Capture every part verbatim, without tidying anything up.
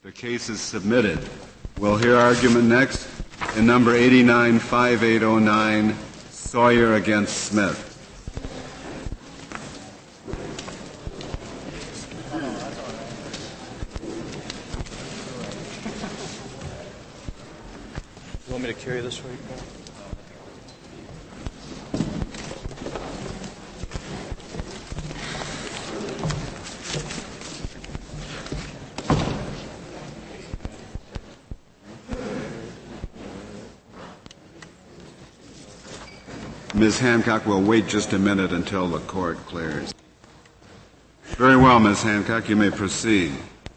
The case is submitted. We'll hear argument next in number eighty-nine fifty-eight oh nine, Sawyer against Smith. You want me to carry this for you, Paul? Miz Hancock will wait just a minute until the court clears. Very well, Miz Hancock, you may proceed.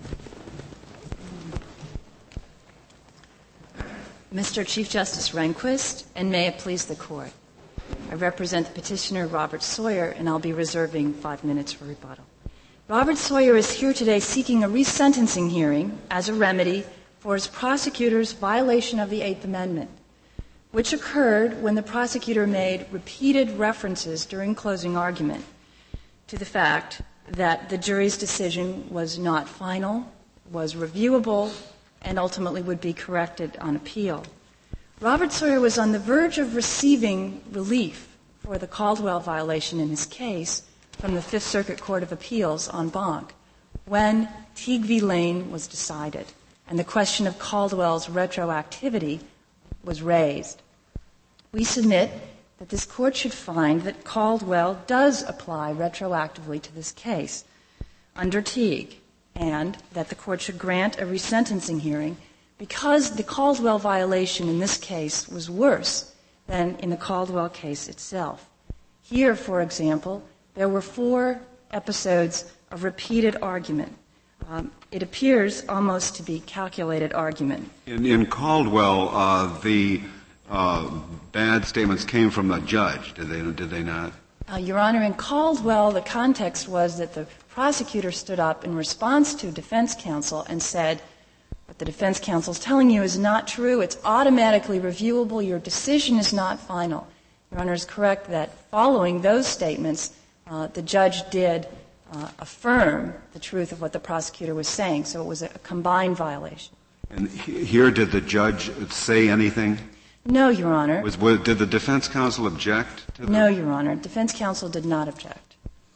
Mister Chief Justice Rehnquist, and may it please the court. I represent the petitioner Robert Sawyer, and I'll be reserving five minutes for rebuttal. Robert Sawyer is here today seeking a resentencing hearing as a remedy for his prosecutor's violation of the Eighth Amendment, which occurred when the prosecutor made repeated references during closing argument to the fact that the jury's decision was not final, was reviewable, and ultimately would be corrected on appeal. Robert Sawyer was on the verge of receiving relief for the Caldwell violation in his case from the Fifth Circuit Court of Appeals en banc when Teague v. Lane was decided and the question of Caldwell's retroactivity was raised. We submit that this court should find that Caldwell does apply retroactively to this case under Teague, and that the court should grant a resentencing hearing because the Caldwell violation in this case was worse than in the Caldwell case itself. Here, for example, there were four episodes of repeated argument. Um, it appears almost to be calculated argument. In, in Caldwell, uh, the uh, bad statements came from the judge, did they, did they not? Uh, Your Honor, in Caldwell, the context was that the prosecutor stood up in response to defense counsel and said, what the defense counsel is telling you is not true, it's automatically reviewable, your decision is not final. Your Honor is correct that following those statements, uh, the judge did uh, affirm the truth of what the prosecutor was saying, so it was a, a combined violation. And he, here, did the judge say anything? No, Your Honor. Was, was, did the defense counsel object to that? No, Your Honor. Defense counsel did not object.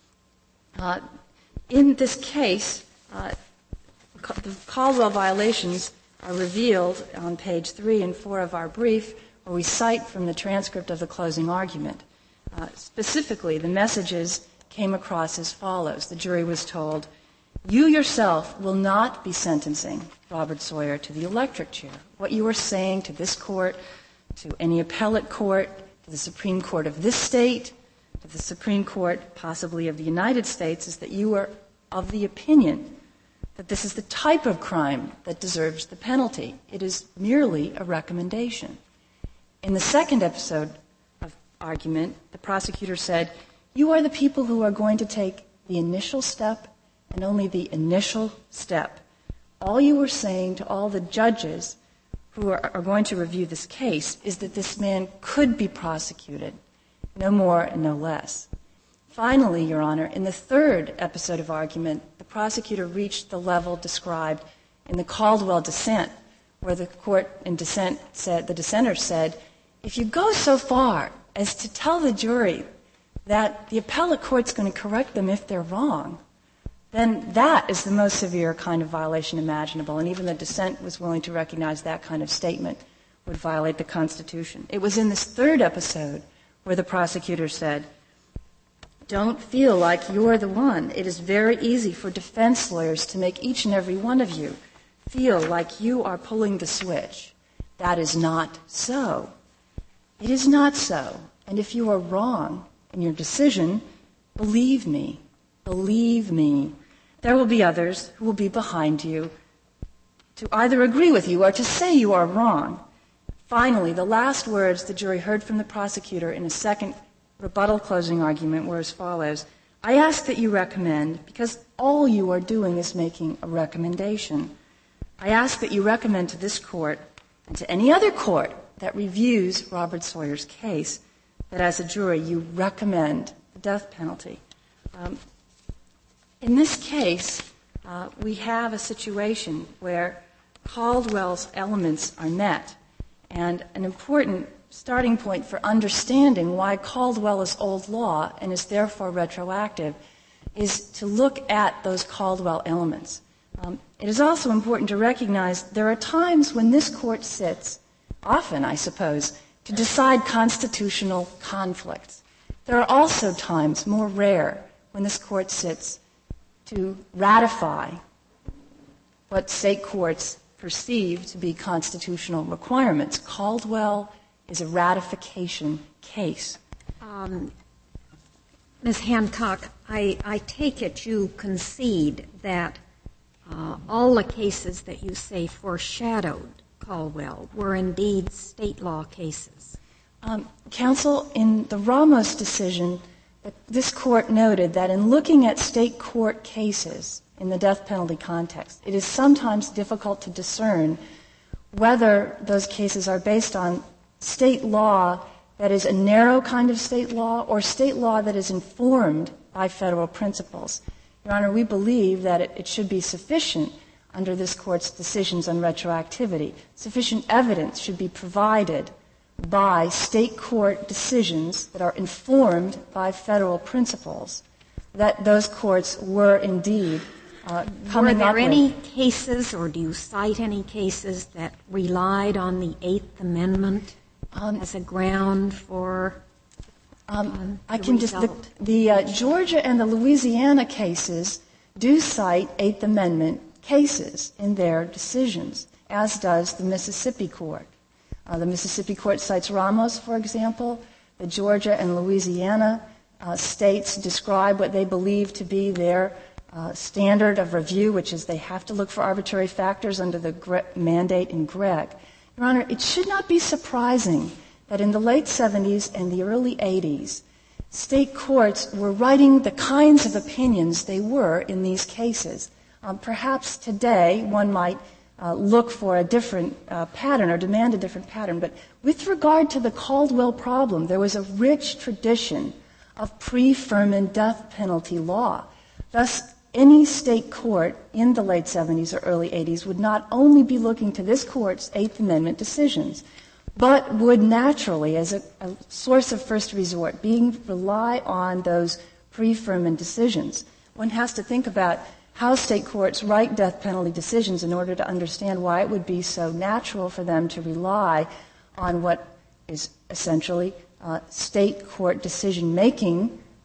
Uh, in this case, uh, the Caldwell violations are revealed on page three and four of our brief, where we cite from the transcript of the closing argument. Uh, specifically, the messages came across as follows. The jury was told, you yourself will not be sentencing Robert Sawyer to the electric chair. What you are saying to this court, to any appellate court, to the Supreme Court of this state, to the Supreme Court possibly of the United States, is that you are of the opinion that this is the type of crime that deserves the penalty. It is merely a recommendation. In the second episode of argument, the prosecutor said, you are the people who are going to take the initial step and only the initial step. All you were saying to all the judges who are, are going to review this case is that this man could be prosecuted, no more and no less. Finally, Your Honor, in the third episode of argument, the prosecutor reached the level described in the Caldwell dissent, where the court in dissent said, the dissenter said, if you go so far as to tell the jury that the appellate court's going to correct them if they're wrong, then that is the most severe kind of violation imaginable. And even the dissent was willing to recognize that kind of statement would violate the Constitution. It was in this third episode where the prosecutor said, don't feel like you're the one. It is very easy for defense lawyers to make each and every one of you feel like you are pulling the switch. That is not so. It is not so. And if you are wrong in your decision, believe me, believe me, there will be others who will be behind you to either agree with you or to say you are wrong. Finally, the last words the jury heard from the prosecutor in a second rebuttal closing argument were as follows. I ask that you recommend, because all you are doing is making a recommendation, I ask that you recommend to this court and to any other court that reviews Robert Sawyer's case that as a jury you recommend the death penalty. Um, in this case, uh, we have a situation where Caldwell's elements are met. And an important starting point for understanding why Caldwell is old law and is therefore retroactive is to look at those Caldwell elements. Um, it is also important to recognize there are times when this Court sits, often, I suppose, to decide constitutional conflicts. There are also times, more rare, when this Court sits to ratify what state courts perceive to be constitutional requirements. Caldwell is a ratification case. Um, Miz Hancock, I, I take it you concede that uh, all the cases that you say foreshadowed Caldwell were indeed state law cases. Um, counsel, in the Ramos decision, this Court noted that in looking at state court cases in the death penalty context, it is sometimes difficult to discern whether those cases are based on state law that is a narrow kind of state law or state law that is informed by federal principles. Your Honor, we believe that it, it should be sufficient under this Court's decisions on retroactivity. Sufficient evidence should be provided by state court decisions that are informed by federal principles that those courts were indeed uh, coming Were up there with. any cases, or do you cite any cases that relied on the Eighth Amendment um, as a ground for um, um, I the can just the, result? the uh, Georgia and the Louisiana cases do cite Eighth Amendment cases in their decisions, as does the Mississippi Court. Uh, the Mississippi Court cites Ramos, for example. The Georgia and Louisiana uh, states describe what they believe to be their uh, standard of review, which is they have to look for arbitrary factors under the Gre- mandate in Gregg. Your Honor, it should not be surprising that in the late seventies and the early eighties, state courts were writing the kinds of opinions they were in these cases. Um, perhaps today one might Uh, look for a different uh, pattern or demand a different pattern. But with regard to the Caldwell problem, there was a rich tradition of pre-Furman death penalty law. Thus, any state court in the late seventies or early eighties would not only be looking to this Court's Eighth Amendment decisions, but would naturally, as a, a source of first resort, being rely on those pre-Furman decisions. One has to think about how state courts write death penalty decisions in order to understand why it would be so natural for them to rely on what is essentially uh, state court decision-making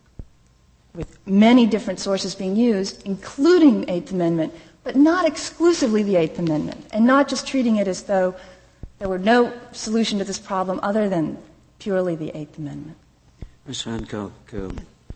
with many different sources being used, including Eighth Amendment, but not exclusively the Eighth Amendment, and not just treating it as though there were no solution to this problem other than purely the Eighth Amendment. Miz Hancock, uh,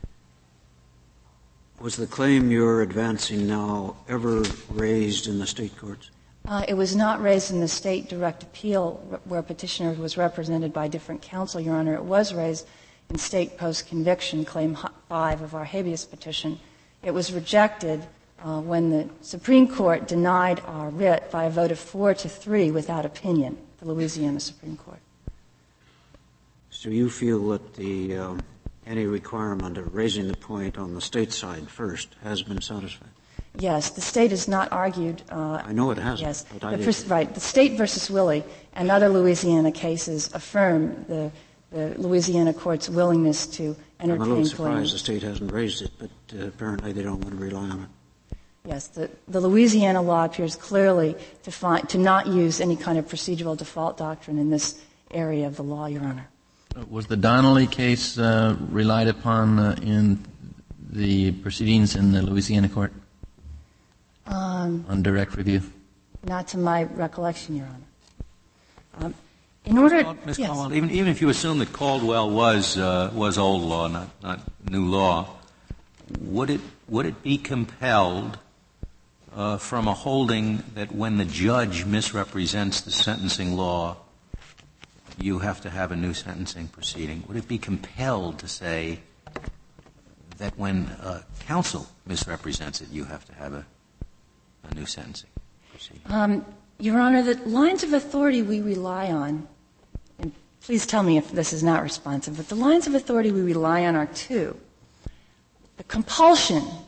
was the claim you're advancing now ever raised in the state courts? Uh, it was not raised in the state direct appeal where petitioner was represented by different counsel, Your Honor. It was raised in state post-conviction, claim five of our habeas petition. It was rejected uh, when the Supreme Court denied our writ by a vote of four to three without opinion, the Louisiana Supreme Court. So you feel that the um, any requirement of raising the point on the state side first has been satisfied? Yes, the state has not argued. Uh, I know it hasn't. Yes, but I the did. pers- right. The state versus Willie and other Louisiana cases affirm the, the Louisiana court's willingness to entertain I'm a little surprised claims. the state hasn't raised it, but uh, apparently they don't want to rely on it. Yes, the, the Louisiana law appears clearly to find, to not use any kind of procedural default doctrine in this area of the law, Your Honor. Was the Donnelly case uh, relied upon uh, in the proceedings in the Louisiana court Um, on direct review? Not to my recollection, Your Honor. Um, in order, Miz yes. Caldwell, even, even if you assume that Caldwell was uh, was old law, not not new law, would it would it be compelled uh, from a holding that when the judge misrepresents the sentencing law, you have to have a new sentencing proceeding? Would it be compelled to say that when uh, counsel misrepresents it, you have to have a, a new sentencing proceeding? Um, Your Honor, the lines of authority we rely on, and please tell me if this is not responsive, but the lines of authority we rely on are two. The compulsion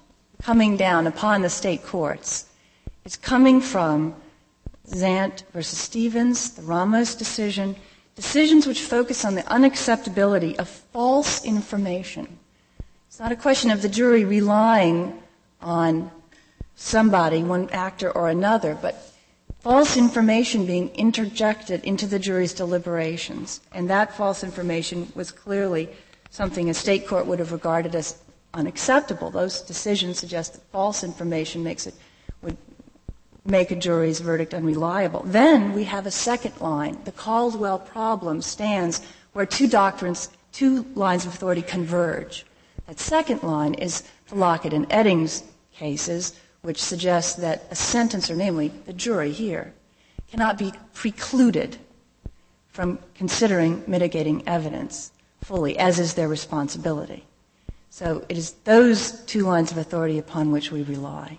coming down upon the state courts is coming from Zant versus Stevens, the Ramos decision, decisions which focus on the unacceptability of false information. It's not a question of the jury relying on somebody, one actor or another, but false information being interjected into the jury's deliberations. And that false information was clearly something a state court would have regarded as unacceptable. Those decisions suggest that false information makes it, would make a jury's verdict unreliable. Then we have a second line. The Caldwell problem stands where two doctrines, two lines of authority converge. That second line is the Lockett and Eddings cases, which suggests that a sentencer, namely the jury here, cannot be precluded from considering mitigating evidence fully, as is their responsibility. So it is those two lines of authority upon which we rely.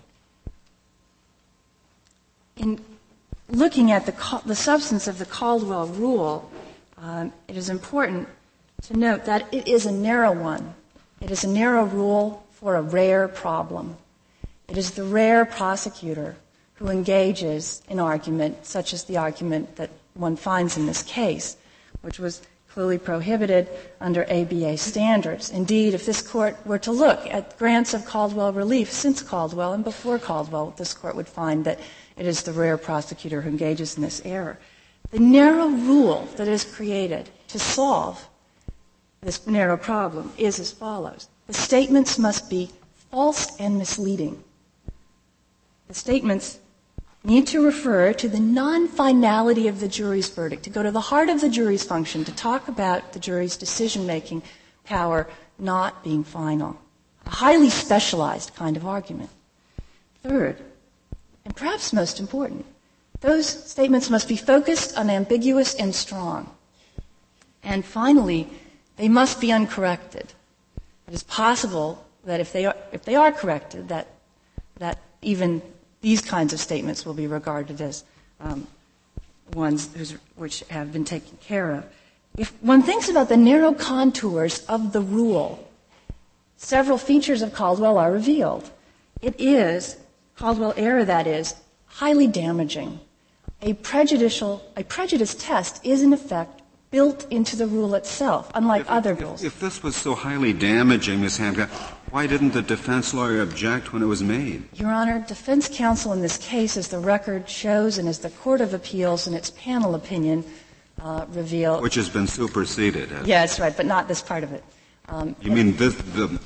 In looking at the, the substance of the Caldwell rule, um, it is important to note that it is a narrow one. It is a narrow rule for a rare problem. It is the rare prosecutor who engages in argument, such as the argument that one finds in this case, which was clearly prohibited under A B A standards. Indeed, if this Court were to look at grants of Caldwell relief since Caldwell and before Caldwell, this Court would find that it is the rare prosecutor who engages in this error. The narrow rule that is created to solve this narrow problem is as follows. The statements must be false and misleading. The statements need to refer to the non-finality of the jury's verdict, to go to the heart of the jury's function, to talk about the jury's decision-making power not being final. A highly specialized kind of argument. Third, and perhaps most important, those statements must be focused, unambiguous, and strong. And finally, they must be uncorrected. It is possible that if they are, if they are corrected, that that even these kinds of statements will be regarded as um, ones whose, which have been taken care of. If one thinks about the narrow contours of the rule, several features of Caldwell are revealed. It is, Caldwell error that is, highly damaging. A prejudicial, a prejudice test is in effect built into the rule itself, unlike if, other if, rules. If this was so highly damaging, Miz Hancock, why didn't the defense lawyer object when it was made? Your Honor, defense counsel in this case, as the record shows and as the Court of Appeals in its panel opinion uh, revealed. Which has been superseded. Yes, right, but not this part of it. Um, you mean this, the,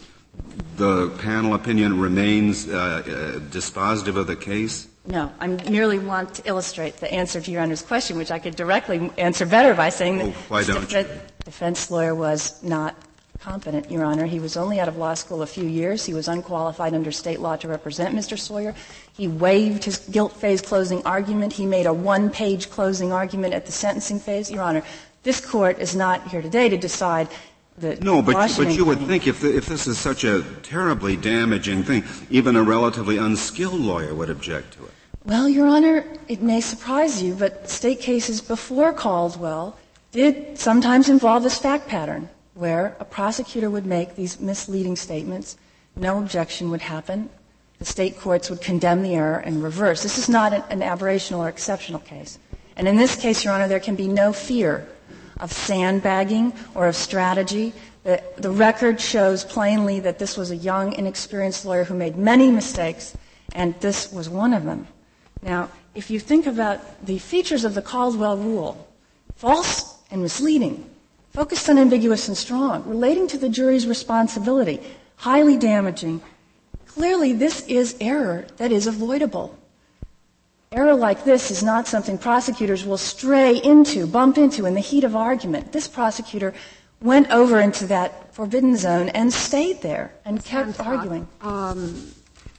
the panel opinion remains uh, uh, dispositive of the case? No, I merely want to illustrate the answer to Your Honor's question, which I could directly answer better by saying oh, that why the don't def- you? defense lawyer was not competent, Your Honor. He was only out of law school a few years. He was unqualified under state law to represent Mister Sawyer. He waived his guilt phase closing argument. He made a one-page closing argument at the sentencing phase. Your Honor, this Court is not here today to decide the No, but, Washington but you would claim. think if, the, if this is such a terribly damaging thing, even a relatively unskilled lawyer would object to it. Well, Your Honor, it may surprise you, but state cases before Caldwell did sometimes involve this fact pattern, where a prosecutor would make these misleading statements, no objection would happen, the state courts would condemn the error and reverse. This is not an, an aberrational or exceptional case. And in this case, Your Honor, there can be no fear of sandbagging or of strategy. The, the record shows plainly that this was a young, inexperienced lawyer who made many mistakes, and this was one of them. Now, if you think about the features of the Caldwell rule, false and misleading, focused, unambiguous, and strong, relating to the jury's responsibility, highly damaging, clearly this is error that is avoidable. Error like this is not something prosecutors will stray into, bump into in the heat of argument. This prosecutor went over into that forbidden zone and stayed there and kept arguing. Um,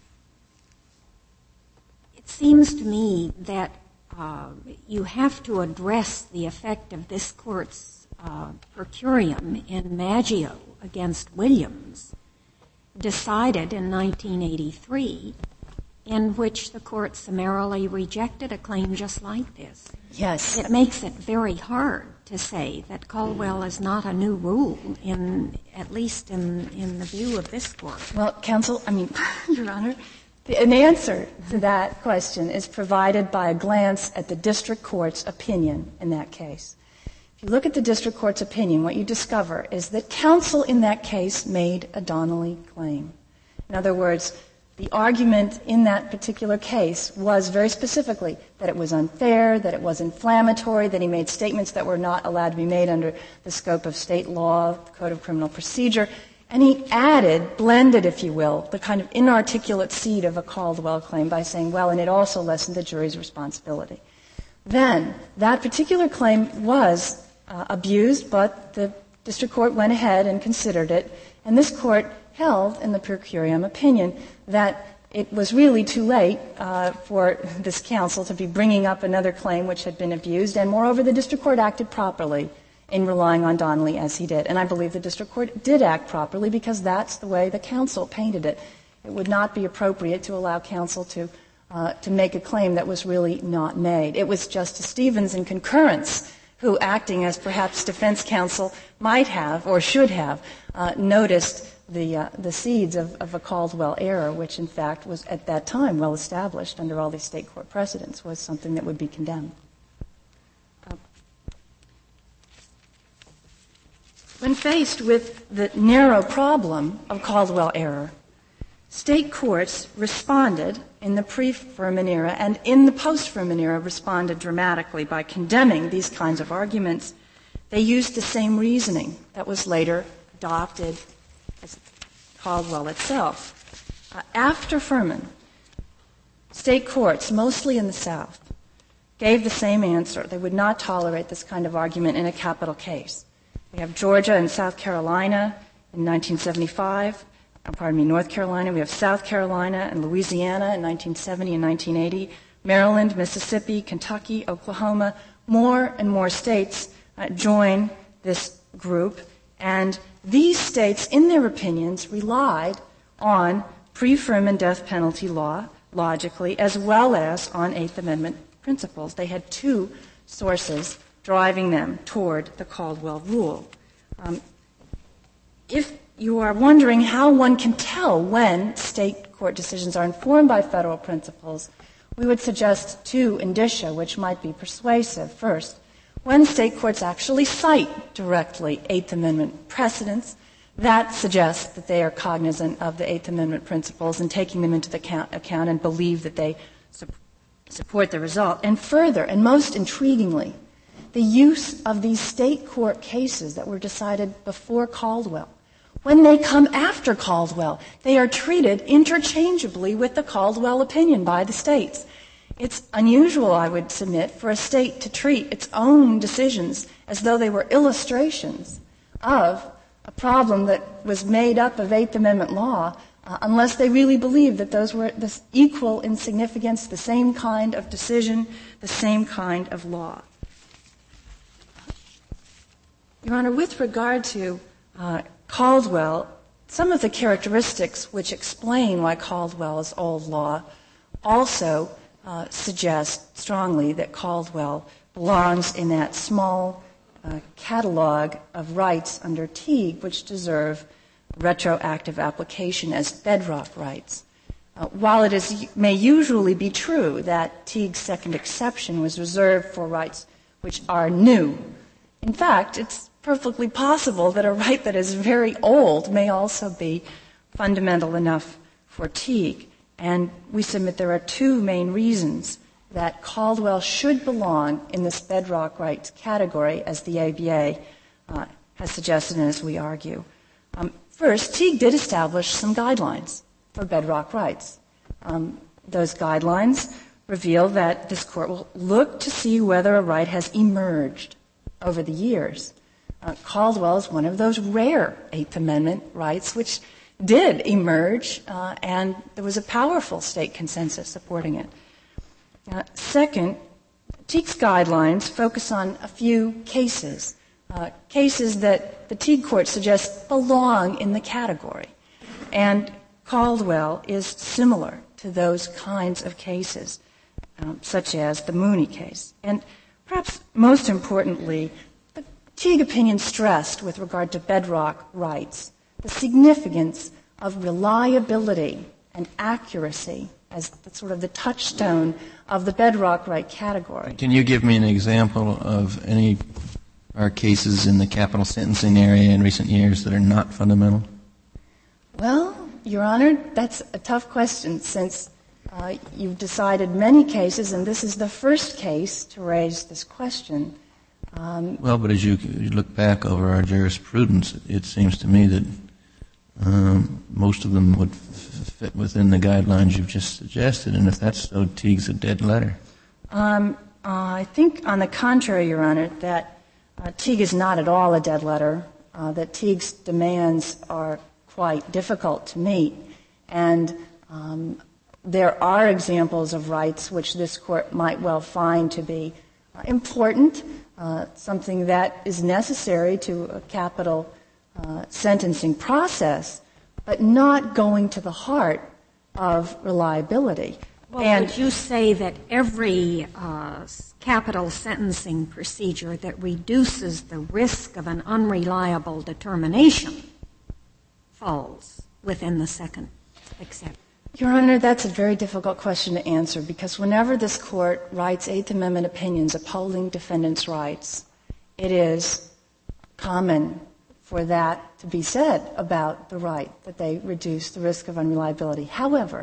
it seems to me that uh, you have to address the effect of this Court's uh, per curiam in Maggio against Williams, decided in nineteen eighty-three, in which the court summarily rejected a claim just like this. Yes. It makes it very hard to say that Caldwell is not a new rule, in at least in, in the view of this court. Well, counsel, I mean, Your Honor, the, an answer to that question is provided by a glance at the district court's opinion in that case. If you look at the district court's opinion, what you discover is that counsel in that case made a Donnelly claim. In other words, the argument in that particular case was very specifically that it was unfair, that it was inflammatory, that he made statements that were not allowed to be made under the scope of state law, the Code of Criminal Procedure, and he added, blended, if you will, the kind of inarticulate seed of a Caldwell claim by saying, well, and it also lessened the jury's responsibility. Then, that particular claim was uh, abused, but the district court went ahead and considered it, and this court held in the per curiam opinion that it was really too late uh, for this counsel to be bringing up another claim which had been abused, and moreover, the district court acted properly in relying on Donnelly as he did. And I believe the district court did act properly because that's the way the counsel painted it. It would not be appropriate to allow counsel to uh, to make a claim that was really not made. It was Justice Stevens in concurrence who, acting as perhaps defense counsel might have or should have, uh, noticed the uh, the seeds of, of a Caldwell error, which in fact was at that time well established under all these state court precedents, was something that would be condemned. Uh, when faced with the narrow problem of Caldwell error, state courts responded in the pre-Furman era and in the post-Furman era responded dramatically by condemning these kinds of arguments. They used the same reasoning that was later adopted as Caldwell itself. Uh, after Furman, state courts, mostly in the South, gave the same answer. They would not tolerate this kind of argument in a capital case. We have Georgia and South Carolina in nineteen seventy-five. Uh, pardon me, North Carolina. We have South Carolina and Louisiana in nineteen seventy and nineteen eighty. Maryland, Mississippi, Kentucky, Oklahoma. More and more states uh, join this group. And these states, in their opinions, relied on pre-Furman death penalty law, logically, as well as on Eighth Amendment principles. They had two sources driving them toward the Caldwell rule. Um, if you are wondering how one can tell when state court decisions are informed by federal principles, we would suggest two indicia which might be persuasive. First, when state courts actually cite directly Eighth Amendment precedents, that suggests that they are cognizant of the Eighth Amendment principles and taking them into the account, account and believe that they su- support the result. And further, and most intriguingly, the use of these state court cases that were decided before Caldwell. When they come after Caldwell, they are treated interchangeably with the Caldwell opinion by the states. It's unusual, I would submit, for a state to treat its own decisions as though they were illustrations of a problem that was made up of Eighth Amendment law, uh, unless they really believed that those were this equal in significance, the same kind of decision, the same kind of law. Your Honor, with regard to uh, Caldwell, some of the characteristics which explain why Caldwell is old law also Uh, suggest strongly that Caldwell belongs in that small uh, catalog of rights under Teague which deserve retroactive application as bedrock rights. Uh, while it is, may usually be true that Teague's second exception was reserved for rights which are new, in fact, it's perfectly possible that a right that is very old may also be fundamental enough for Teague. And we submit there are two main reasons that Caldwell should belong in this bedrock rights category, as the A B A uh, has suggested and as we argue. Um, first, Teague did establish some guidelines for bedrock rights. Um, those guidelines reveal that this court will look to see whether a right has emerged over the years. Uh, Caldwell is one of those rare Eighth Amendment rights which did emerge, uh, and there was a powerful state consensus supporting it. Uh, second, Teague's guidelines focus on a few cases, uh, cases that the Teague court suggests belong in the category. And Caldwell is similar to those kinds of cases, um, such as the Mooney case. And perhaps most importantly, the Teague opinion stressed with regard to bedrock rights the significance of reliability and accuracy as the, sort of the touchstone of the bedrock right category. Can you give me an example of any our cases in the capital sentencing area in recent years that are not fundamental? Well, Your Honor, that's a tough question since uh, you've decided many cases, and this is the first case to raise this question. Um, well, but as you, you look back over our jurisprudence, it seems to me that um, most of them would f- fit within the guidelines you've just suggested, and if that's so, Teague's a dead letter. Um, uh, I think, on the contrary, Your Honor, that uh, Teague is not at all a dead letter, uh, that Teague's demands are quite difficult to meet, and um, there are examples of rights which this Court might well find to be uh, important, uh, something that is necessary to a capital uh, sentencing process, but not going to the heart of reliability. Well, and would you say that every uh, capital sentencing procedure that reduces the risk of an unreliable determination falls within the second exception? Your Honor, that's a very difficult question to answer because whenever this Court writes Eighth Amendment opinions upholding defendants' rights, it is common for that to be said about the right that they reduce the risk of unreliability. However,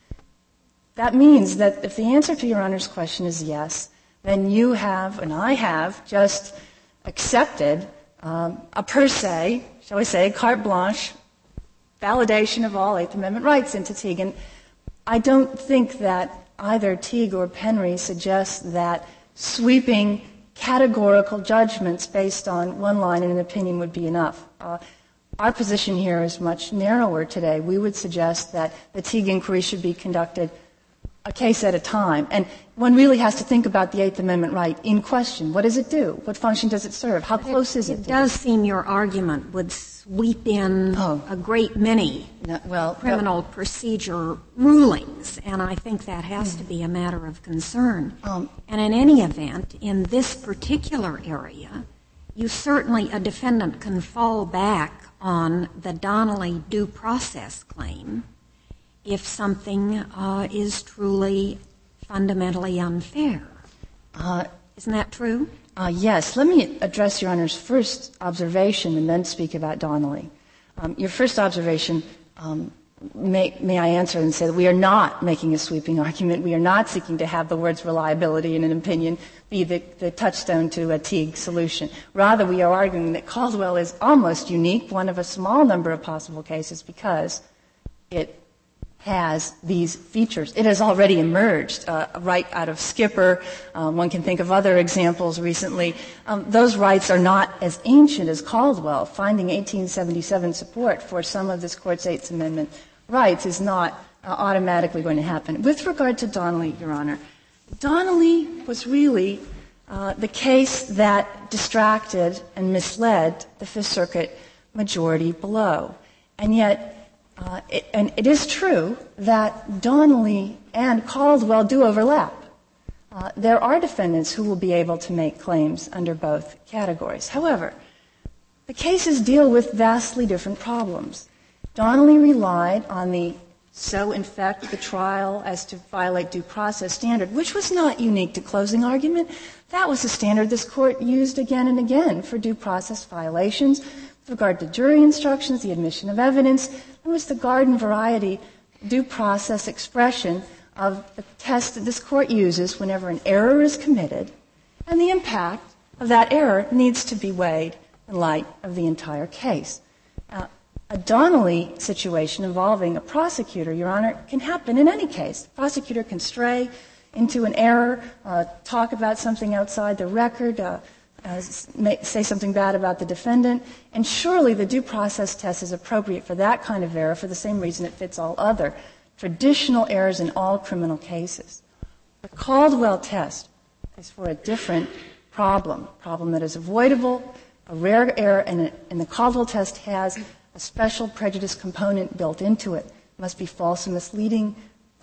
that means that if the answer to Your Honor's question is yes, then you have, and I have, just accepted um, a per se, shall we say, carte blanche validation of all Eighth Amendment rights into Teague. And I don't think that either Teague or Penry suggests that sweeping categorical judgments based on one line in an opinion would be enough. Uh, our position here is much narrower today. We would suggest that the Teague inquiry should be conducted a case at a time. And one really has to think about the Eighth Amendment right in question. What does it do? What function does it serve? How close it, is it? It does seem your argument would sweep in oh. a great many no, well, criminal no. procedure rulings, and I think that has mm. to be a matter of concern. Um, and in any event, in this particular area, you certainly, a defendant can fall back on the Donnelly due process claim if something uh, is truly fundamentally unfair. Uh, Isn't that true? Uh, yes. Let me address Your Honor's first observation and then speak about Donnelly. Um, your first observation, um, may, may I answer and say that we are not making a sweeping argument. We are not seeking to have the words reliability in an opinion be the, the touchstone to a Teague solution. Rather, we are arguing that Caldwell is almost unique, one of a small number of possible cases, because it has these features. It has already emerged uh, right out of Skipper. Um, one can think of other examples recently. Um, those rights are not as ancient as Caldwell. Finding eighteen seventy-seven support for some of this Court's Eighth Amendment rights is not uh, automatically going to happen. With regard to Donnelly, Your Honor, Donnelly was really uh, the case that distracted and misled the Fifth Circuit majority below. And yet, Uh, it, and it is true that Donnelly and Caldwell do overlap. Uh, there are defendants who will be able to make claims under both categories. However, the cases deal with vastly different problems. Donnelly relied on the so infect the trial as to violate due process standard, which was not unique to closing argument. That was the standard this Court used again and again for due process violations. With regard to jury instructions, the admission of evidence, it was the garden variety due process expression of the test that this Court uses whenever an error is committed, and the impact of that error needs to be weighed in light of the entire case. Uh, a Donnelly situation involving a prosecutor, Your Honor, can happen in any case. The prosecutor can stray into an error, uh, talk about something outside the record, uh, Uh, may, say something bad about the defendant, and surely the due process test is appropriate for that kind of error for the same reason it fits all other traditional errors in all criminal cases. The Caldwell test is for a different problem, a problem that is avoidable, a rare error, and, it, and the Caldwell test has a special prejudice component built into it. It must be false and misleading,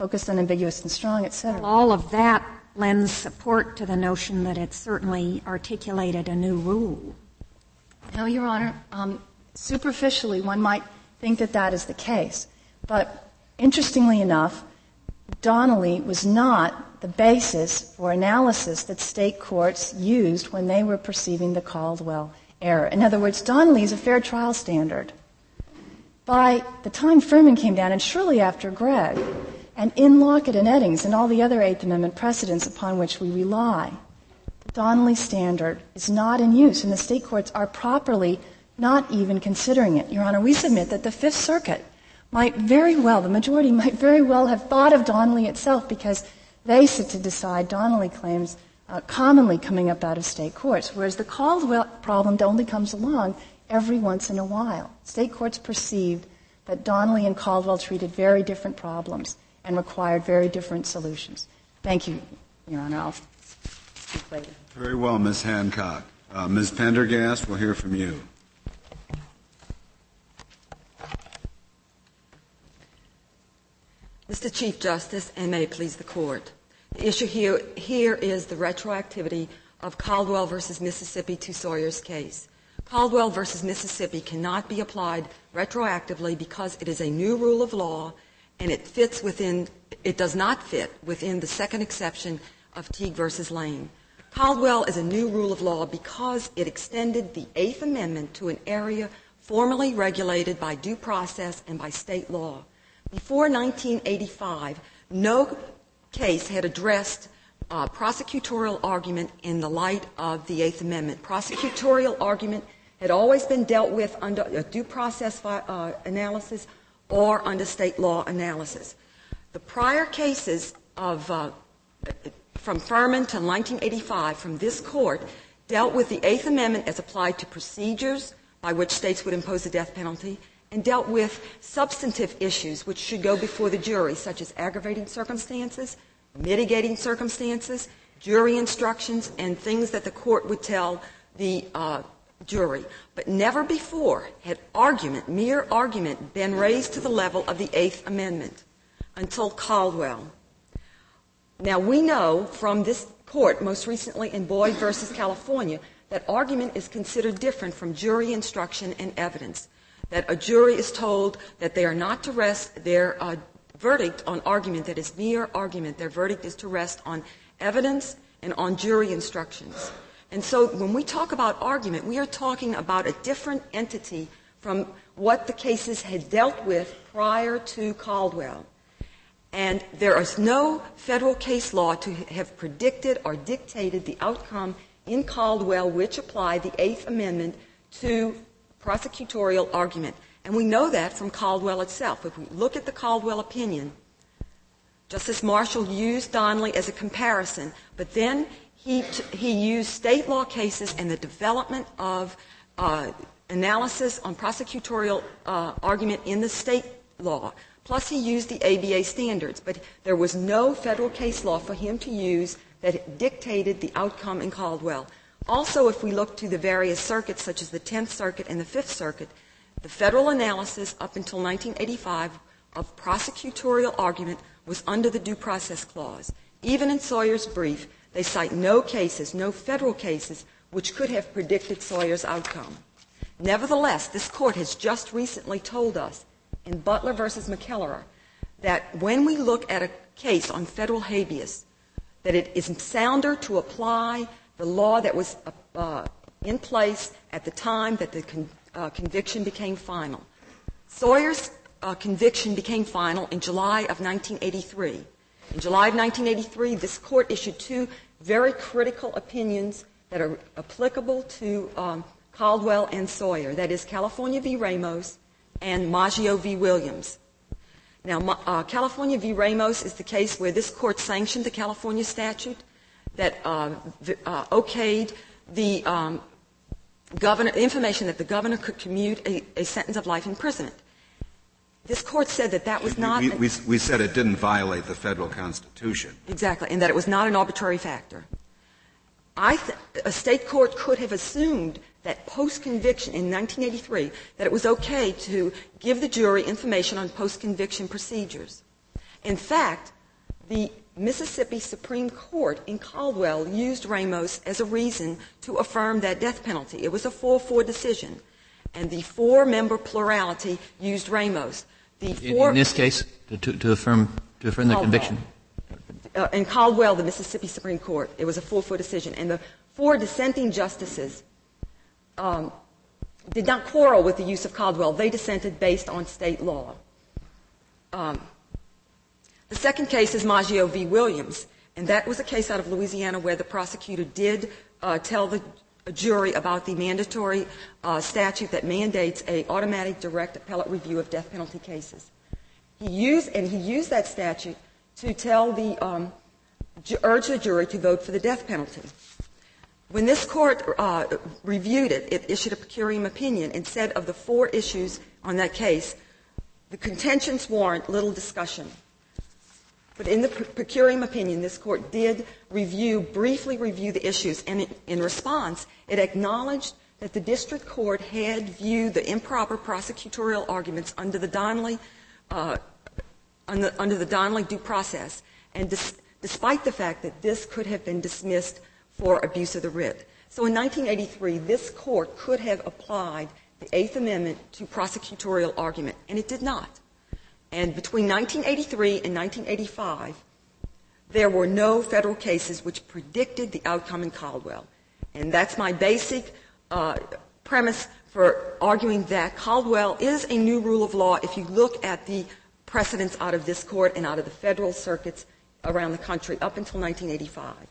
focused on ambiguous and strong, et cetera. All of that lends support to the notion that it certainly articulated a new rule. No, Your Honor. Um, superficially, one might think that that is the case. But interestingly enough, Donnelly was not the basis for analysis that state courts used when they were perceiving the Caldwell error. In other words, Donnelly is a fair trial standard. By the time Furman came down, and surely after Gregg, and in Lockett and Eddings and all the other Eighth Amendment precedents upon which we rely, the Donnelly standard is not in use, and the state courts are properly not even considering it. Your Honor, we submit that the Fifth Circuit might very well, the majority might very well have thought of Donnelly itself because they sit to decide Donnelly claims uh, commonly coming up out of state courts, whereas the Caldwell problem only comes along every once in a while. State courts perceived that Donnelly and Caldwell treated very different problems and required very different solutions. Thank you, Your Honor. I'll speak later. Very well, Miz Hancock. Uh, Miz Pendergast, we'll hear from you. Mister Chief Justice, and may it please the Court, the issue here, here is the retroactivity of Caldwell versus Mississippi to Sawyer's case. Caldwell versus Mississippi cannot be applied retroactively because it is a new rule of law and it fits within, it does not fit within the second exception of Teague versus Lane. Caldwell is a new rule of law because it extended the Eighth Amendment to an area formerly regulated by due process and by state law. Before nineteen eighty-five, no case had addressed uh, prosecutorial argument in the light of the Eighth Amendment. Prosecutorial argument had always been dealt with under a due process uh, analysis or under state law analysis. The prior cases of uh, from Furman to nineteen eighty-five from this Court dealt with the Eighth Amendment as applied to procedures by which states would impose the death penalty, and dealt with substantive issues which should go before the jury, such as aggravating circumstances, mitigating circumstances, jury instructions, and things that the court would tell the uh, jury. But never before had argument, mere argument, been raised to the level of the Eighth Amendment until Caldwell. Now, we know from this court, most recently in Boyd versus California, that argument is considered different from jury instruction and evidence, that a jury is told that they are not to rest their uh, verdict on argument that is mere argument. Their verdict is to rest on evidence and on jury instructions. And so when we talk about argument, we are talking about a different entity from what the cases had dealt with prior to Caldwell. And there is no federal case law to have predicted or dictated the outcome in Caldwell which applied the Eighth Amendment to prosecutorial argument. And we know that from Caldwell itself. If we look at the Caldwell opinion, Justice Marshall used Donnelly as a comparison, but then he, t- he used state law cases and the development of uh, analysis on prosecutorial uh, argument in the state law. Plus he used the A B A standards, but there was no federal case law for him to use that dictated the outcome in Caldwell. Also, if we look to the various circuits, such as the Tenth Circuit and the Fifth Circuit, the federal analysis up until nineteen eighty-five of prosecutorial argument was under the Due Process Clause. Even in Sawyer's brief, they cite no cases, no federal cases, which could have predicted Sawyer's outcome. Nevertheless, this Court has just recently told us in Butler versus McKellar that when we look at a case on federal habeas, that it is sounder to apply the law that was uh, in place at the time that the con- uh, conviction became final. Sawyer's uh, conviction became final in July of nineteen eighty-three. In July of nineteen eighty-three, this Court issued two very critical opinions that are applicable to um, Caldwell and Sawyer. That is California v. Ramos and Maggio v. Williams. Now, uh, California v. Ramos is the case where this Court sanctioned the California statute that uh, uh, okayed the um, governor, information that the governor could commute a, a sentence of life imprisonment. This Court said that that was not... We, we, we said it didn't violate the federal Constitution. Exactly, and that it was not an arbitrary factor. I th- a state court could have assumed that post-conviction in nineteen eighty-three, that it was okay to give the jury information on post-conviction procedures. In fact, the Mississippi Supreme Court in Caldwell used Ramos as a reason to affirm that death penalty. It was a four four decision, and the four-member plurality used Ramos. The four, in, in this case, to, to, to affirm to affirm the conviction. Uh, in Caldwell, the Mississippi Supreme Court, it was a four four decision, and the four dissenting justices um, did not quarrel with the use of Caldwell. They dissented based on state law. Um, The second case is Maggio v. Williams, and that was a case out of Louisiana where the prosecutor did uh, tell the jury about the mandatory uh, statute that mandates a automatic direct appellate review of death penalty cases. He used, and he used that statute to tell the, um, ju- urge the jury to vote for the death penalty. When this court uh, reviewed it, it issued a per curiam opinion and said of the four issues on that case, the contentions warrant little discussion. But in the per curiam opinion, this court did review, briefly review the issues, and in response, it acknowledged that the district court had viewed the improper prosecutorial arguments under the Donnelly, uh, under, under the Donnelly due process, and dis- despite the fact that this could have been dismissed for abuse of the writ. So in nineteen eighty-three, this court could have applied the Eighth Amendment to prosecutorial argument, and it did not. And between nineteen eighty-three and nineteen eighty-five, there were no federal cases which predicted the outcome in Caldwell. And that's my basic uh, premise for arguing that Caldwell is a new rule of law if you look at the precedents out of this court and out of the federal circuits around the country up until nineteen eighty-five.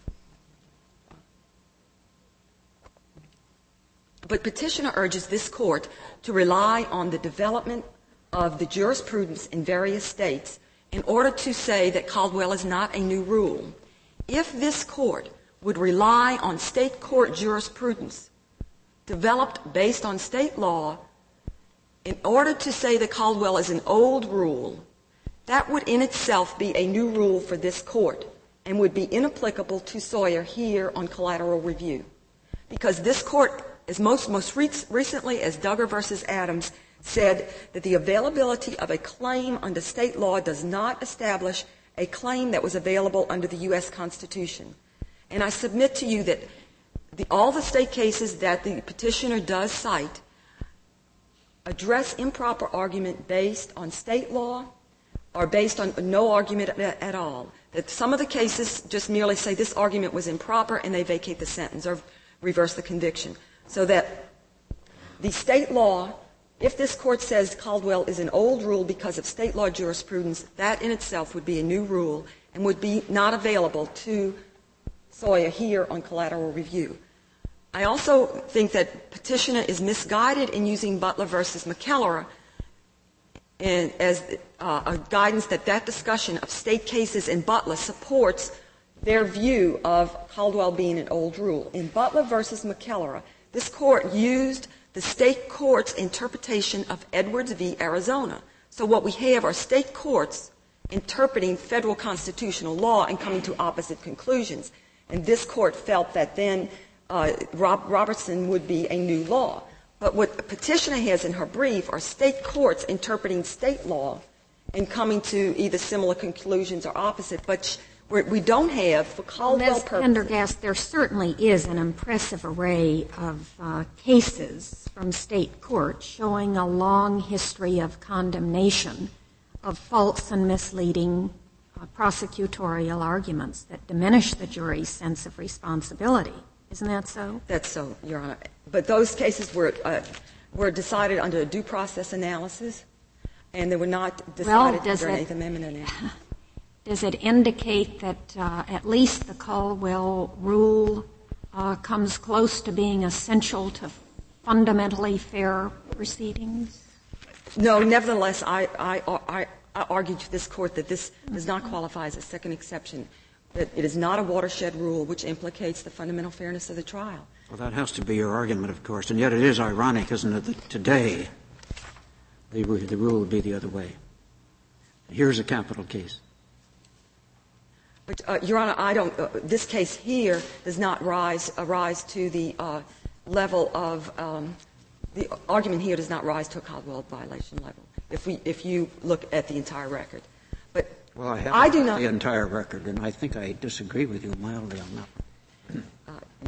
But petitioner urges this court to rely on the development of the jurisprudence in various states in order to say that Caldwell is not a new rule. If this court would rely on state court jurisprudence developed based on state law in order to say that Caldwell is an old rule, that would in itself be a new rule for this court and would be inapplicable to Sawyer here on collateral review. Because this court, as most, most re- recently as Duggar versus Adams, said that the availability of a claim under state law does not establish a claim that was available under the U S Constitution. And I submit to you that the, all the state cases that the petitioner does cite address improper argument based on state law or based on no argument at, at all. That some of the cases just merely say this argument was improper and they vacate the sentence or reverse the conviction. So that the state law, if this court says Caldwell is an old rule because of state law jurisprudence, that in itself would be a new rule and would be not available to Sawyer here on collateral review. I also think that petitioner is misguided in using Butler versus McKellar and as uh, a guidance that that discussion of state cases in Butler supports their view of Caldwell being an old rule. In Butler versus McKellar, this court used the state court's interpretation of Edwards v. Arizona. So what we have are state courts interpreting federal constitutional law and coming to opposite conclusions. And this court felt that then uh, Rob- Robertson would be a new law. But what the petitioner has in her brief are state courts interpreting state law and coming to either similar conclusions or opposite. But sh- we don't have, for Caldwell well, Miz purposes. Pendergast, there certainly is an impressive array of uh, cases from state courts showing a long history of condemnation of false and misleading uh, prosecutorial arguments that diminish the jury's sense of responsibility. Isn't that so? That's so, Your Honor. But those cases were uh, were decided under a due process analysis, and they were not decided well, under an it, Eighth Amendment analysis. Does it indicate that uh, at least the Caldwell rule uh, comes close to being essential to fundamentally fair proceedings? No, nevertheless, I, I, I, I argued to this court that this does not qualify as a second exception, that it is not a watershed rule which implicates the fundamental fairness of the trial. Well, that has to be your argument, of course, and yet it is ironic, isn't it, that today the, the rule would be the other way. Here's a capital case. But, uh, Your Honor, I don't. Uh, this case here does not rise uh, rise to the uh, level of um, the argument here does not rise to a Caldwell violation level. If we, if you look at the entire record, but Well, I have I do not, the entire record, and I think I disagree with you mildly on that. uh,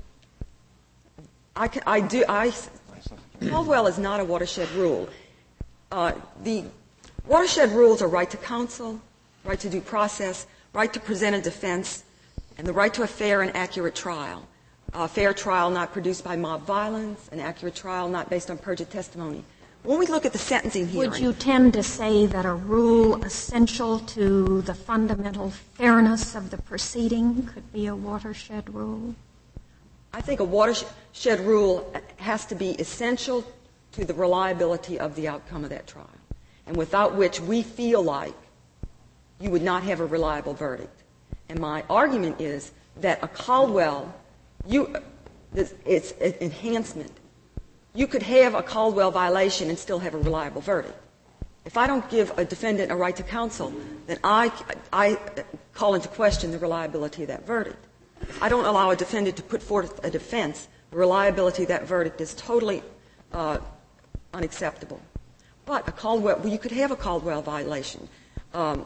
I, can, I do. I Caldwell is not a watershed rule. Uh, the watershed rules are right to counsel, right to due process, right to present a defense, and the right to a fair and accurate trial. A fair trial not produced by mob violence, an accurate trial not based on perjured testimony. When we look at the sentencing hearing... Would you tend to say that a rule essential to the fundamental fairness of the proceeding could be a watershed rule? I think a watershed rule has to be essential to the reliability of the outcome of that trial, and without which we feel like you would not have a reliable verdict. And my argument is that a Caldwell, you, it's an enhancement. You could have a Caldwell violation and still have a reliable verdict. If I don't give a defendant a right to counsel, then I, I call into question the reliability of that verdict. If I don't allow a defendant to put forth a defense, the reliability of that verdict is totally uh, unacceptable. But a Caldwell, well, you could have a Caldwell violation um,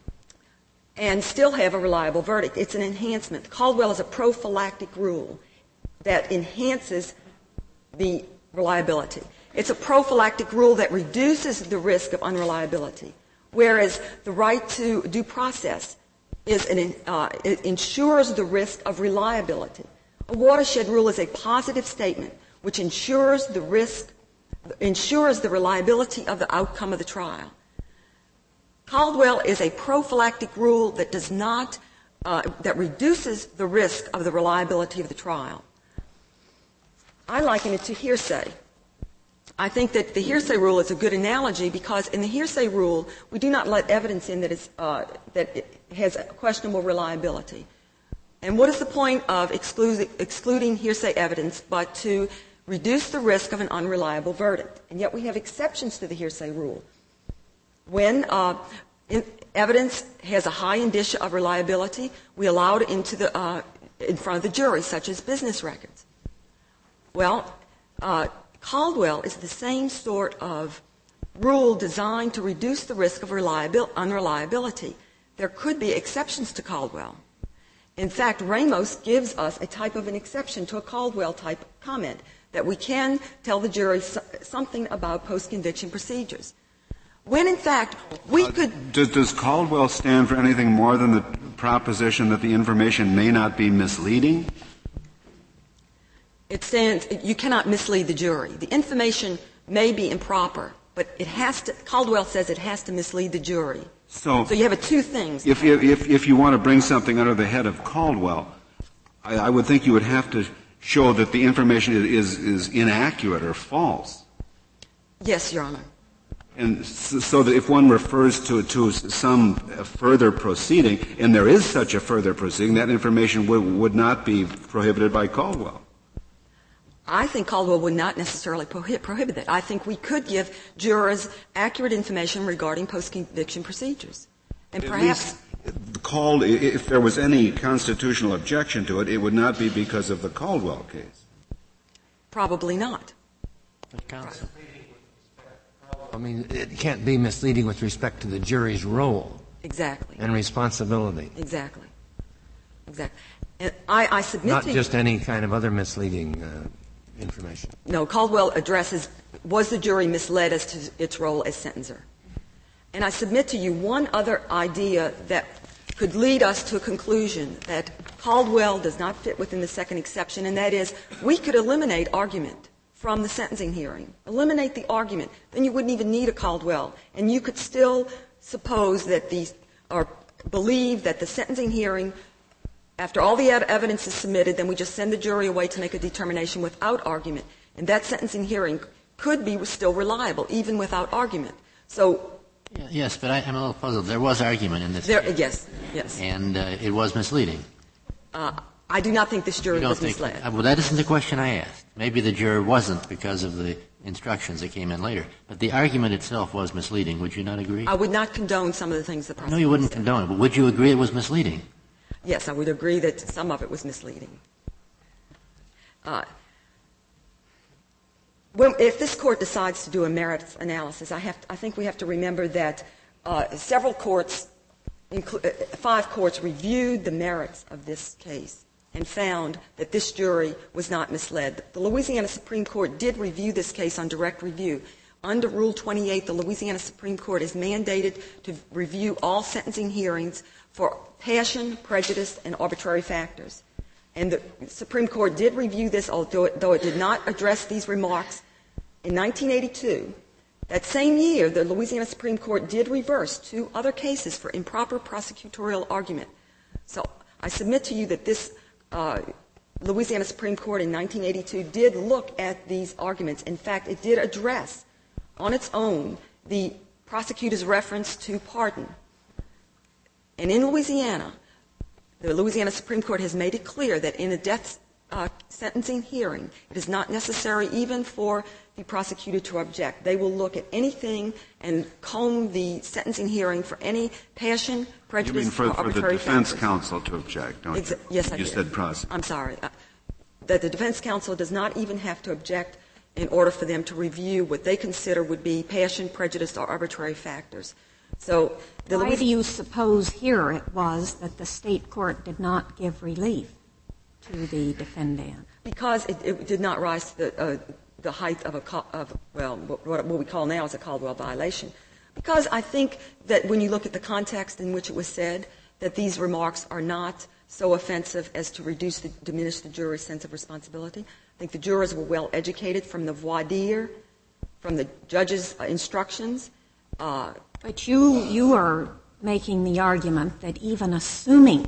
and still have a reliable verdict. It's an enhancement. Caldwell is a prophylactic rule that enhances the reliability. It's a prophylactic rule that reduces the risk of unreliability, whereas the right to due process is an, uh, it ensures the risk of reliability. A watershed rule is a positive statement which ensures the risk, ensures the reliability of the outcome of the trial. Caldwell is a prophylactic rule that does not, uh, that reduces the risk of the reliability of the trial. I liken it to hearsay. I think that the hearsay rule is a good analogy because in the hearsay rule, we do not let evidence in that, is, uh, that it has questionable reliability. And what is the point of exclu- excluding hearsay evidence but to reduce the risk of an unreliable verdict? And yet we have exceptions to the hearsay rule. When uh, in, evidence has a high indicia of reliability, we allow it into the, uh, in front of the jury, such as business records. Well, uh, Caldwell is the same sort of rule designed to reduce the risk of reliabil- unreliability. There could be exceptions to Caldwell. In fact, Ramos gives us a type of an exception to a Caldwell-type comment, that we can tell the jury so- something about post-conviction procedures. When, in fact, we could... Uh, does, does Caldwell stand for anything more than the proposition that the information may not be misleading? It stands, you cannot mislead the jury. The information may be improper, but it has to, Caldwell says it has to mislead the jury. So, so you have a two things. If, if, if you want to bring something under the head of Caldwell, I, I would think you would have to show that the information is, is inaccurate or false. Yes, Your Honor. And so that if one refers to, to some further proceeding, and there is such a further proceeding, that information would, would not be prohibited by Caldwell. I think Caldwell would not necessarily prohibit, prohibit that. I think we could give jurors accurate information regarding post-conviction procedures. And At perhaps... least called, if there was any constitutional objection to it, it would not be because of the Caldwell case. Probably not. But counsel, I mean, it can't be misleading with respect to the jury's role. Exactly. And responsibility. Exactly. Exactly. And I, I submit Not to just any kind of other misleading uh, information. No, Caldwell addresses, was the jury misled as to its role as sentencer? And I submit to you one other idea that could lead us to a conclusion that Caldwell does not fit within the second exception, and that is we could eliminate argument from the sentencing hearing. Eliminate the argument. Then you wouldn't even need a Caldwell. And you could still suppose that the, or believe that the sentencing hearing, after all the evidence is submitted, then we just send the jury away to make a determination without argument. And that sentencing hearing could be still reliable, even without argument. So... Yes, but I, I'm a little puzzled. There was argument in this there, case. Yes, yes. And uh, it was misleading. Uh, I do not think this jury was think, misled. Uh, well, that isn't the question I asked. Maybe the juror wasn't because of the instructions that came in later. But the argument itself was misleading. Would you not agree? I would not condone some of the things the prosecutor No, you wouldn't said. condone it. But would you agree it was misleading? Yes, I would agree that some of it was misleading. Uh, when, if this court decides to do a merits analysis, I, have to, I think we have to remember that uh, several courts inclu- five courts reviewed the merits of this case and found that this jury was not misled. The Louisiana Supreme Court did review this case on direct review. Under Rule twenty-eight, the Louisiana Supreme Court is mandated to review all sentencing hearings for passion, prejudice, and arbitrary factors. And the Supreme Court did review this, although it, though it did not address these remarks. In nineteen eighty-two, that same year, the Louisiana Supreme Court did reverse two other cases for improper prosecutorial argument. So I submit to you that this uh, Louisiana Supreme Court in nineteen eighty-two did look at these arguments. In fact, it did address on its own the prosecutor's reference to pardon. And in Louisiana, the Louisiana Supreme Court has made it clear that in a death uh, sentencing hearing, it is not necessary even for the prosecutor to object. They will look at anything and comb the sentencing hearing for any passion, prejudice, you mean for, or arbitrary for the defense factors. counsel to object, don't Exa- you? Yes, I You did. said prosecutor. I'm sorry. Uh, that the defense counsel does not even have to object in order for them to review what they consider would be passion, prejudice, or arbitrary factors. So the Why Louis- do you suppose here it was that the state court did not give relief to the defendant? Because it, it did not rise to the, uh, the height of a, of, well, what, what we call now is a Caldwell violation. Because I think that when you look at the context in which it was said, that these remarks are not so offensive as to reduce the, diminish the jury's sense of responsibility. I think the jurors were well educated from the voir dire, from the judge's uh, instructions. Uh, But you, you are making the argument that even assuming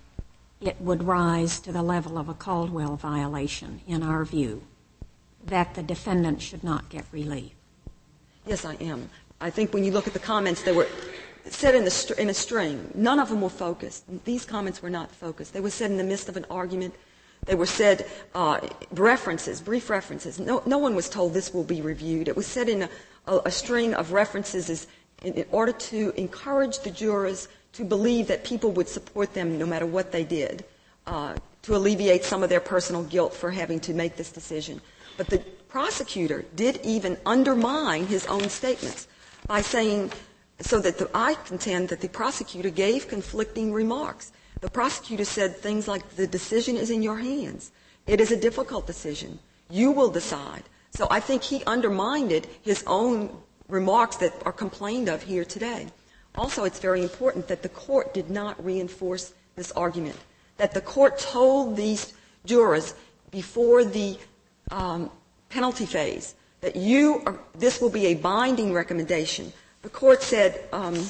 it would rise to the level of a Caldwell violation, in our view, that the defendant should not get relief. Yes, I am. I think when you look at the comments, they were said in, the str- in a string. None of them were focused. These comments were not focused. They were said in the midst of an argument. They were said uh, references, brief references. No, no one was told this will be reviewed. It was said in a, a, a string of references as in, in order to encourage the jurors to believe that people would support them no matter what they did, uh, to alleviate some of their personal guilt for having to make this decision. But the prosecutor did even undermine his own statements by saying, so that the, I contend that the prosecutor gave conflicting remarks. The prosecutor said things like, the decision is in your hands. It is a difficult decision. You will decide. So I think he undermined his own remarks that are complained of here today. Also, it's very important that the court did not reinforce this argument, that the court told these jurors before the um, penalty phase that you are, this will be a binding recommendation. The court said, um,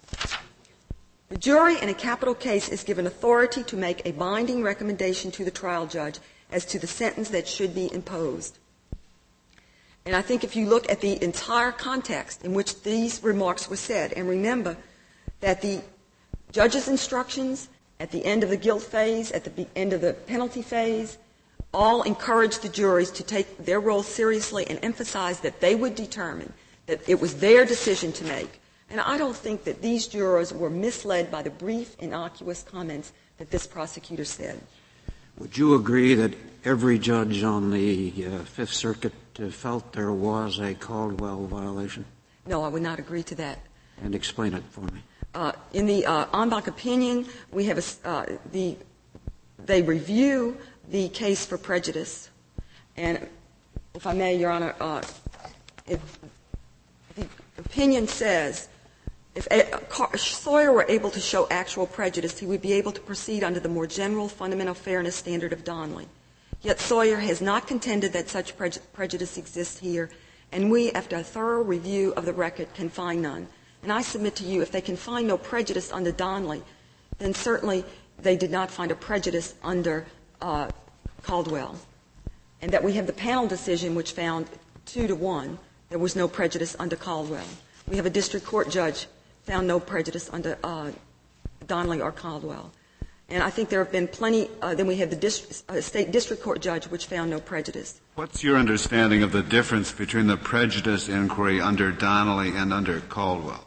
the jury in a capital case is given authority to make a binding recommendation to the trial judge as to the sentence that should be imposed. And I think if you look at the entire context in which these remarks were said, and remember that the judge's instructions at the end of the guilt phase, at the end of the penalty phase, all encouraged the juries to take their role seriously and emphasize that they would determine that it was their decision to make. And I don't think that these jurors were misled by the brief, innocuous comments that this prosecutor said. Would you agree that every judge on the uh, Fifth Circuit uh, felt there was a Caldwell violation? No, I would not agree to that. And explain it for me. Uh, in the uh, en banc opinion, we have a, uh, the they review the case for prejudice, and if I may, Your Honor, uh, if the opinion says if a, Sawyer were able to show actual prejudice, he would be able to proceed under the more general fundamental fairness standard of Donnelly. Yet Sawyer has not contended that such pre- prejudice exists here, and we, after a thorough review of the record, can find none. And I submit to you, if they can find no prejudice under Donnelly, then certainly they did not find a prejudice under uh, Caldwell. And that we have the panel decision which found two to one, there was no prejudice under Caldwell. We have a district court judge found no prejudice under uh, Donnelly or Caldwell. And I think there have been plenty, uh, then we have the dist- uh, state district court judge which found no prejudice. What's your understanding of the difference between the prejudice inquiry under Donnelly and under Caldwell?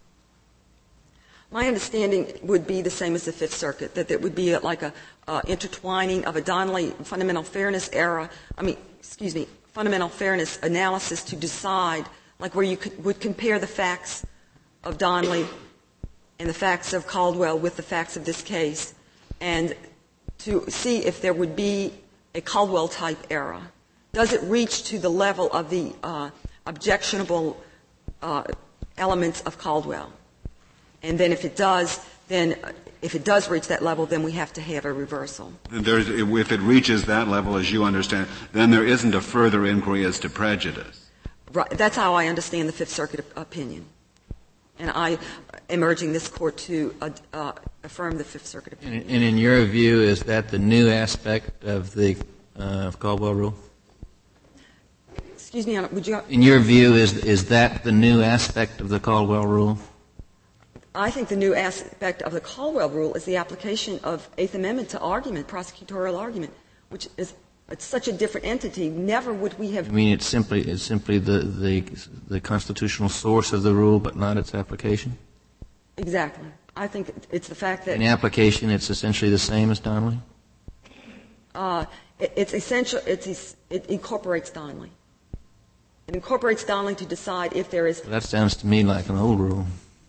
My understanding would be the same as the Fifth Circuit, that it would be like a uh, intertwining of a Donnelly fundamental fairness error, I mean, excuse me, fundamental fairness analysis to decide, like where you could, would compare the facts of Donnelly and the facts of Caldwell with the facts of this case, and to see if there would be a Caldwell-type error. Does it reach to the level of the uh, objectionable uh, elements of Caldwell? And then if it does, then if it does reach that level, then we have to have a reversal. There's, if it reaches that level, as you understand, then there isn't a further inquiry as to prejudice. Right. That's how I understand the Fifth Circuit opinion. And I am urging this Court to uh, uh, affirm the Fifth Circuit opinion. And, and in your view, is that the new aspect of the uh, of Caldwell rule? Excuse me, would you... In your view, is is that the new aspect of the Caldwell rule? I think the new aspect of the Caldwell rule is the application of Eighth Amendment to argument, prosecutorial argument, which is it's such a different entity. Never would we have... I mean, it's simply it's simply the, the the constitutional source of the rule, but not its application? Exactly. I think it's the fact that... In application, it's essentially the same as Donnelly? Uh, it, it's essential, it's, it incorporates Donnelly. It incorporates Donnelly to decide if there is... Well, that sounds to me like an old rule.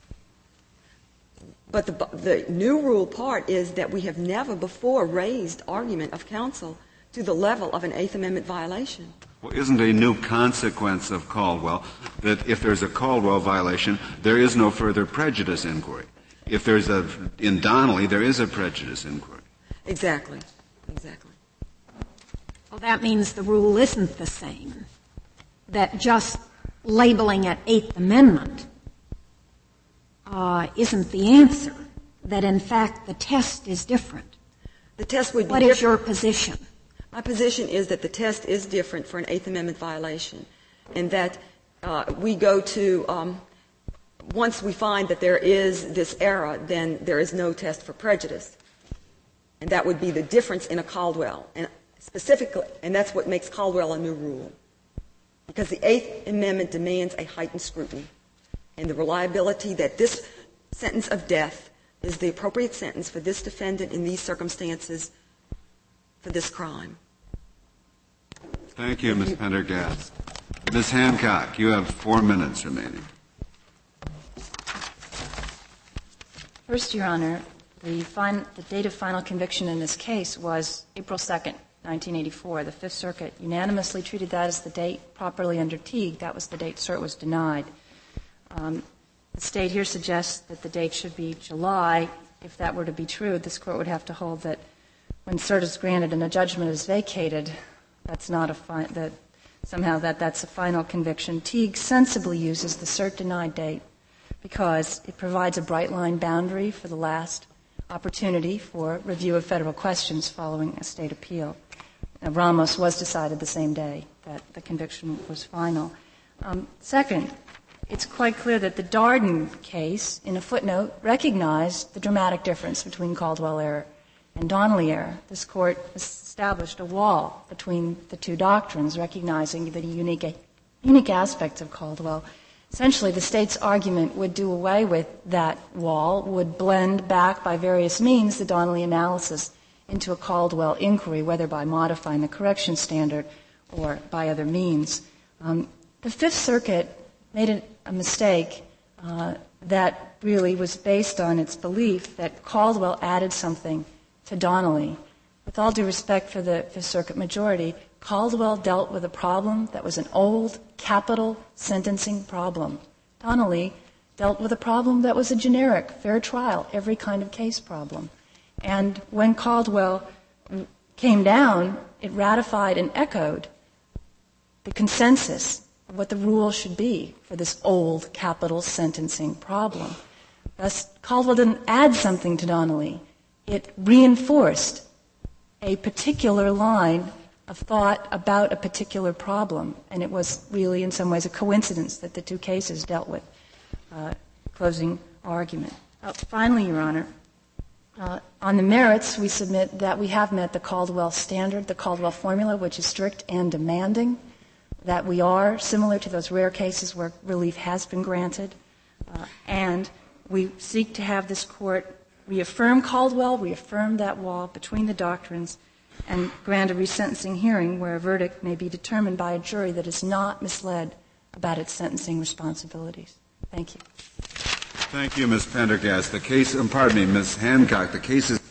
But the, the new rule part is that we have never before raised argument of counsel to the level of an Eighth Amendment violation. Well, isn't a new consequence of Caldwell that if there's a Caldwell violation, there is no further prejudice inquiry? If there's a, in Donnelly, there is a prejudice inquiry. Exactly. Exactly. Well, that means the rule isn't the same. That just labeling it Eighth Amendment uh, isn't the answer. That, in fact, the test is different. The test would be What different. is your position? My position is that the test is different for an Eighth Amendment violation, and that uh, we go to, um, once we find that there is this error, then there is no test for prejudice. And that would be the difference in a Caldwell. And specifically, and that's what makes Caldwell a new rule. Because the Eighth Amendment demands a heightened scrutiny. And the reliability that this sentence of death is the appropriate sentence for this defendant in these circumstances for this crime. Thank you, Miz Pendergast. Miz Hancock, you have four minutes remaining. First, Your Honor, the, fin- the date of final conviction in this case was April second, nineteen eighty-four. The Fifth Circuit unanimously treated that as the date properly under Teague. That was the date cert was denied. Um, the State here suggests that the date should be July. If that were to be true, this Court would have to hold that when cert is granted and a judgment is vacated, that's not a fi- that somehow that that's a final conviction. Teague sensibly uses the cert denied date because it provides a bright line boundary for the last opportunity for review of federal questions following a state appeal. Now, Ramos was decided the same day that the conviction was final. Um, second, it's quite clear that the Darden case, in a footnote, recognized the dramatic difference between Caldwell error and Donnelly error. This Court established a wall between the two doctrines, recognizing the unique, unique aspects of Caldwell. Essentially, the State's argument would do away with that wall, would blend back by various means the Donnelly analysis into a Caldwell inquiry, whether by modifying the correction standard or by other means. Um, the Fifth Circuit made an, a mistake uh, that really was based on its belief that Caldwell added something to Donnelly. With all due respect for the Fifth Circuit majority, Caldwell dealt with a problem that was an old capital sentencing problem. Donnelly dealt with a problem that was a generic, fair trial, every kind of case problem. And when Caldwell came down, it ratified and echoed the consensus of what the rule should be for this old capital sentencing problem. Thus, Caldwell didn't add something to Donnelly. It reinforced a particular line of thought about a particular problem, and it was really in some ways a coincidence that the two cases dealt with uh, closing argument. Uh, finally, Your Honor, uh, on the merits, we submit that we have met the Caldwell standard, the Caldwell formula, which is strict and demanding, that we are similar to those rare cases where relief has been granted, uh, and we seek to have this Court reaffirm Caldwell, reaffirm that wall between the doctrines, and grant a resentencing hearing where a verdict may be determined by a jury that is not misled about its sentencing responsibilities. Thank you. Thank you, Miz Pendergast. The case, um, pardon me, Miz Hancock. The case is